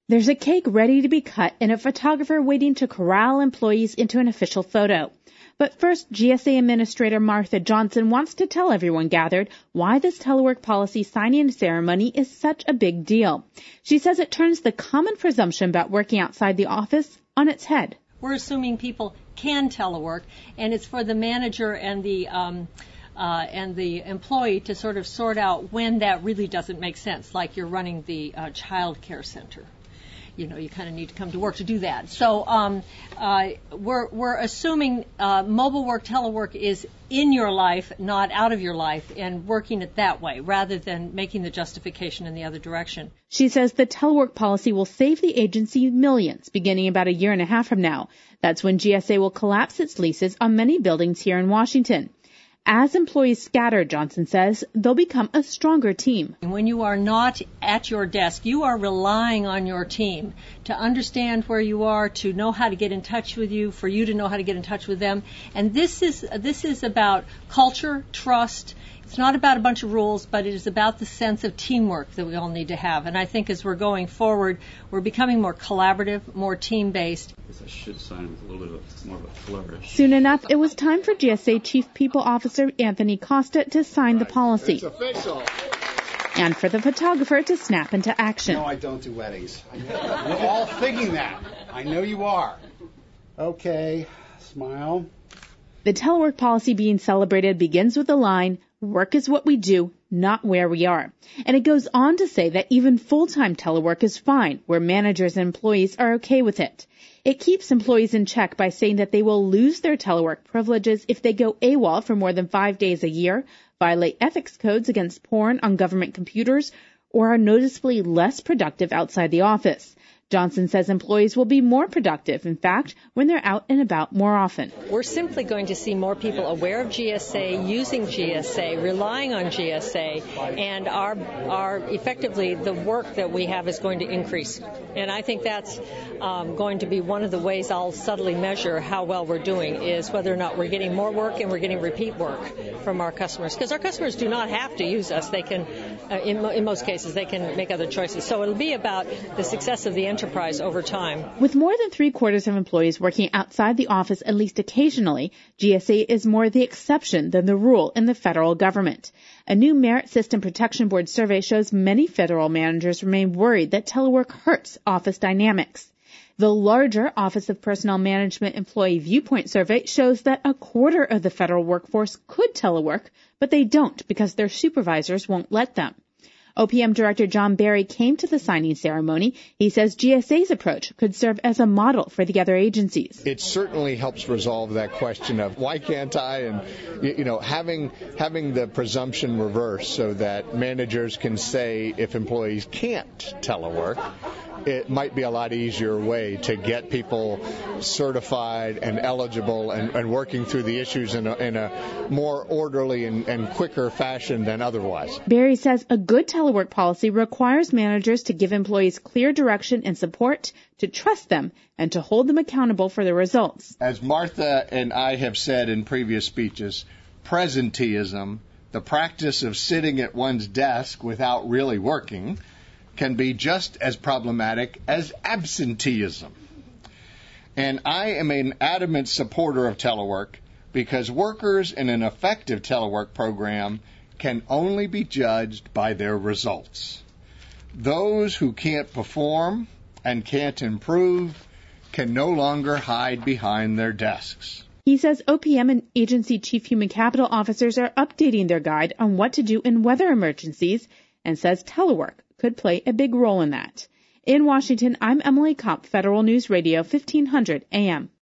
There's a cake ready to be cut and a photographer waiting to corral employees into an official photo. But first, GSA Administrator Martha Johnson wants to tell everyone gathered why this telework policy signing ceremony is such a big deal. She says it turns the common presumption about working outside the office on its head. We're assuming people can telework, and it's for the manager and the employee to sort of sort out when that really doesn't make sense, like you're running the child care center. You know, you kind of need to come to work to do that. So we're assuming mobile work, telework is in your life, not out of your life, and working it that way rather than making the justification in the other direction. She says the telework policy will save the agency millions beginning about a year and a half from now. That's when GSA will collapse its leases on many buildings here in Washington. As employees scatter, Johnson says, they'll become a stronger team. When you are not at your desk, you are relying on your team to understand where you are, to know how to get in touch with you, for you to know how to get in touch with them. And this is about culture, trust. It's not about a bunch of rules, but it is about the sense of teamwork that we all need to have. And I think as we're going forward, we're becoming more collaborative, more team-based. I guess I should sign with a little bit more of a flourish. Soon enough, it was time for GSA Chief People Officer Anthony Costa to sign the policy. It's official. And for the photographer to snap into action. No, I don't do weddings. We're all thinking that. I know you are. Okay, smile. The telework policy being celebrated begins with the line, "Work is what we do, not where we are." And it goes on to say that even full-time telework is fine, where managers and employees are okay with it. It keeps employees in check by saying that they will lose their telework privileges if they go AWOL for more than 5 days a year, violate ethics codes against porn on government computers, or are noticeably less productive outside the office. Johnson says employees will be more productive, in fact, when they're out and about more often. We're simply going to see more people aware of GSA, using GSA, relying on GSA, and our effectively the work that we have is going to increase. And I think that's going to be one of the ways I'll subtly measure how well we're doing, is whether or not we're getting more work and we're getting repeat work from our customers. Because our customers do not have to use us. They can, in most cases, they can make other choices. So it'll be about the success of the enterprise over time. With more than 3/4 of employees working outside the office at least occasionally, GSA is more the exception than the rule in the federal government. A new Merit System Protection Board survey shows many federal managers remain worried that telework hurts office dynamics. The larger Office of Personnel Management Employee Viewpoint survey shows that 1/4 of the federal workforce could telework, but they don't because their supervisors won't let them. OPM Director John Barry came to the signing ceremony. He says GSA's approach could serve as a model for the other agencies. It certainly helps resolve that question of why can't I, and having the presumption reversed so that managers can say if employees can't telework, it might be a lot easier way to get people certified and eligible and working through the issues in a more orderly and quicker fashion than otherwise. Barry says a good telework policy requires managers to give employees clear direction and support, to trust them, and to hold them accountable for the results. As Martha and I have said in previous speeches, presenteeism, the practice of sitting at one's desk without really working, can be just as problematic as absenteeism. And I am an adamant supporter of telework because workers in an effective telework program can only be judged by their results. Those who can't perform and can't improve can no longer hide behind their desks. He says OPM and agency chief human capital officers are updating their guide on what to do in weather emergencies, and says telework could play a big role in that. In Washington, I'm Emily Kopp, Federal News Radio 1500 AM.